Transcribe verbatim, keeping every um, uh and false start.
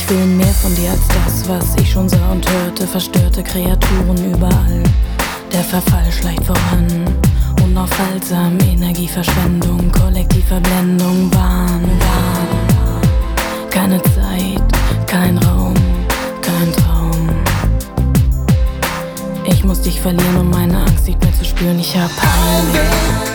will mehr von dir als das, was ich schon sah und hörte. Verstörte Kreaturen überall, der Verfall schleicht voran. Unaufhaltsam, Energieverschwendung, Kollektivverblendung, Wahn, Wahn. Keine Zeit, kein Raum, kein Traum. Ich muss dich verlieren, um meine Angst nicht mehr zu spüren. Ich hab Heimweh.